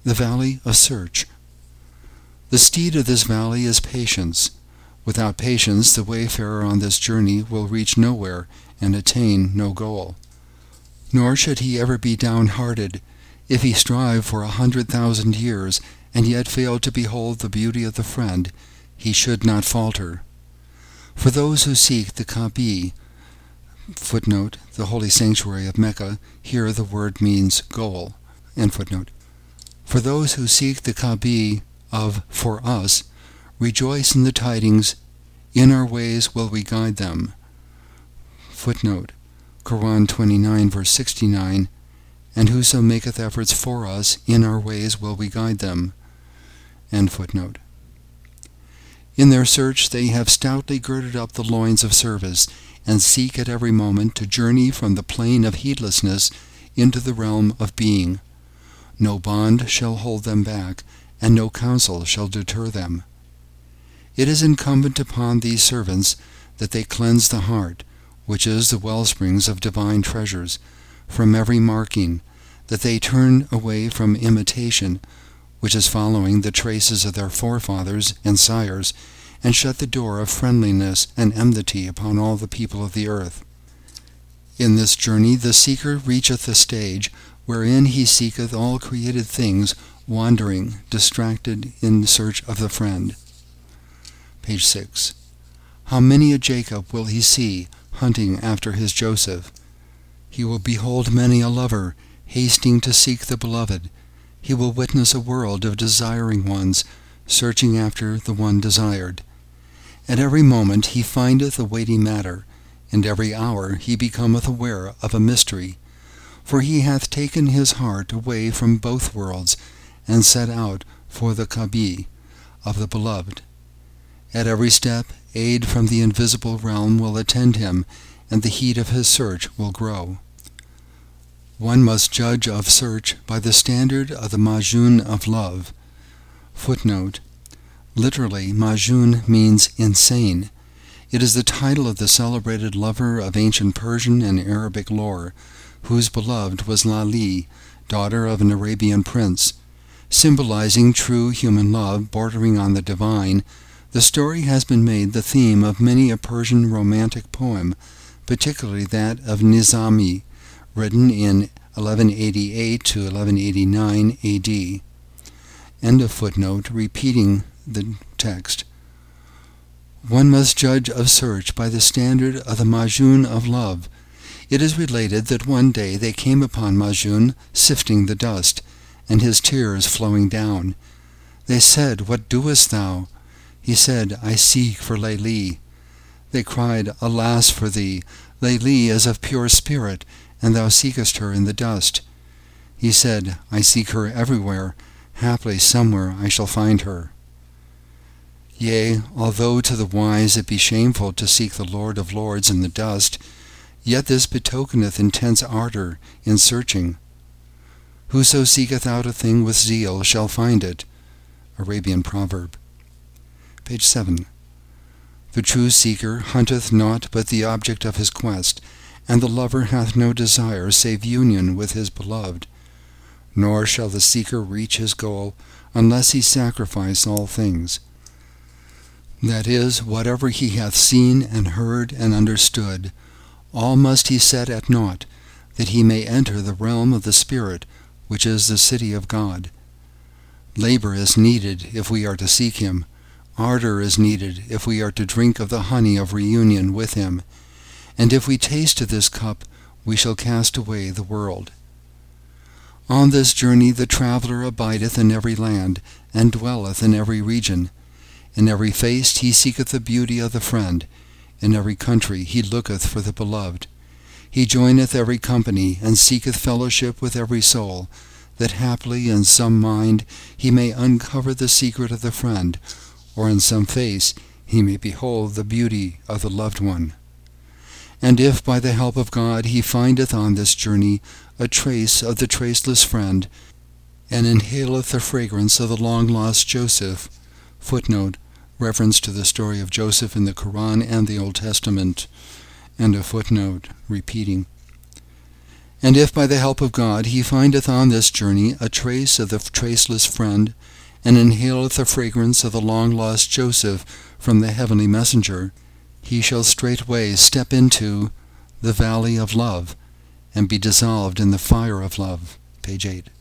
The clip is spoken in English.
The Valley of Search. The steed of this valley is patience. Without patience, the wayfarer on this journey will reach nowhere and attain no goal. Nor should he ever be downhearted if he strive for 100,000 years and yet fail to behold the beauty of the friend. He should not falter. For those who seek the Kaaba, footnote, the holy sanctuary of Mecca, here the word means goal, end footnote. For those who seek the Kaaba of for us, rejoice in the tidings, in our ways will we guide them. Footnote, Quran 29 verse 69, and whoso maketh efforts for us, in our ways will we guide them. End footnote. In their search they have stoutly girded up the loins of service, and seek at every moment to journey from the plane of heedlessness into the realm of being. No bond shall hold them back, and no counsel shall deter them. It is incumbent upon these servants that they cleanse the heart, which is the wellsprings of divine treasures, from every marking, that they turn away from imitation, which is following the traces of their forefathers and sires, and shut the door of friendliness and enmity upon all the people of the earth. In this journey the seeker reacheth a stage wherein he seeketh all created things, wandering, distracted in search of the friend. Page 6. How many a Jacob will he see, hunting after his Joseph? He will behold many a lover, hasting to seek the beloved. He will witness a world of desiring ones, searching after the one desired. At every moment he findeth a weighty matter, and every hour he becometh aware of a mystery. For he hath taken his heart away from both worlds, and set out for the Kaaba of the beloved. At every step, aid from the invisible realm will attend him, and the heat of his search will grow. One must judge of search by the standard of the Majnun of love. Footnote. Literally, Majnun means insane. It is the title of the celebrated lover of ancient Persian and Arabic lore, whose beloved was Lali, daughter of an Arabian prince. Symbolizing true human love bordering on the divine, the story has been made the theme of many a Persian romantic poem, particularly that of Nizami, written in 1188 to 1189 A.D. End of footnote, repeating the text. One must judge of search by the standard of the Majnun of love. It is related that one day they came upon Majnun sifting the dust, and his tears flowing down. They said, "What doest thou?" He said, "I seek for Laili." They cried, "Alas for thee! Laili is of pure spirit, and thou seekest her in the dust." He said, "I seek her everywhere. Haply somewhere I shall find her." Yea, although to the wise it be shameful to seek the Lord of Lords in the dust, yet this betokeneth intense ardor in searching. Whoso seeketh out a thing with zeal shall find it. Arabian proverb. Page 7. The true seeker hunteth naught but the object of his quest, and the lover hath no desire save union with his beloved. Nor shall the seeker reach his goal unless he sacrifice all things. That is, whatever he hath seen and heard and understood, all must he set at naught, that he may enter the realm of the Spirit, which is the city of God. Labor is needed if we are to seek him. Ardor is needed if we are to drink of the honey of reunion with him. And if we taste of this cup, we shall cast away the world. On this journey the traveller abideth in every land, and dwelleth in every region. In every face he seeketh the beauty of the friend. In every country he looketh for the beloved. He joineth every company, and seeketh fellowship with every soul, that haply in some mind he may uncover the secret of the friend, or in some face he may behold the beauty of the loved one. And if by the help of God he findeth on this journey a trace of the traceless friend, and inhaleth the fragrance of the long-lost Joseph, footnote, reference to the story of Joseph in the Quran and the Old Testament, and a footnote, repeating. And if by the help of God he findeth on this journey a trace of the traceless friend, and inhaleth the fragrance of the long-lost Joseph from the heavenly messenger, he shall straightway step into the valley of love, and be dissolved in the fire of love. Page 8.